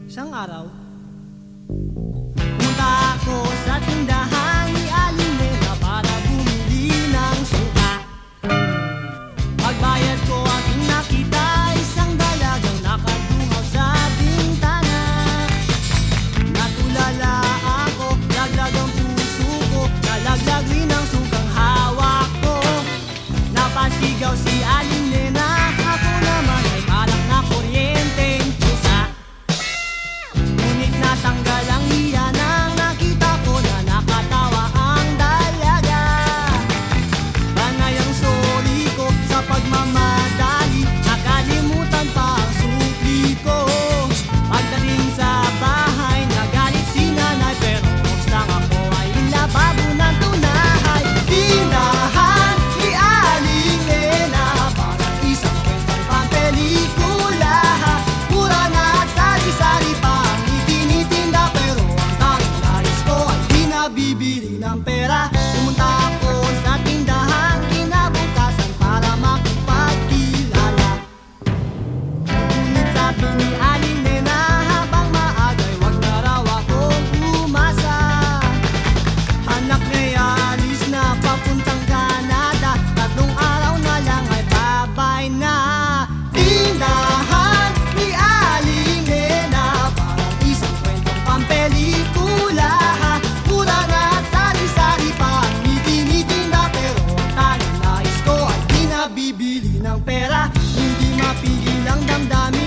Isang araw, pumunta ako sa tindahan ni Aling Nena para bumili ng suka. Pagbayad ko aking nakita isang dalagang nakadungaw sa bintana. Natulala ako, laglag ang puso ko, nalaglag rin ang sukang hawak ko. Napasigaw si Aling Nena, ako naman ay parang na kuryenteng pusa. Ngunit natanggal ang iya nang nakita ko na nakatawa ang dalaga. Panay ang sorry ko sa pagmamadali, nakalimutan pa ang sukli ko. Pagdating sa bahay, nagalit si nanay, pero ops lang ako ay lababo ng tunay. Tindahan ni Aling Nena, parang isang kwentong pampelikula. Mura na at sari-sari pa ang itinitinda, pero ang tanging nais ko ay di nabibili ng pera. Pumunta ako sa tindahan kinabukasan para makipagkilala. Ngunit sabi ni Aling Nena, habang maagay wag na raw akong umasa. Anak ni alis na papuntang Canada, 3 araw na lang ay babay na. Tindahan ni Aling Nena, parang isang kwentong pampelikula. Mura na at sari-sari pa ang itinitinda, pero ang tanging nais ko ay di nabibili ng pera. Hindi mapigil ang damdamin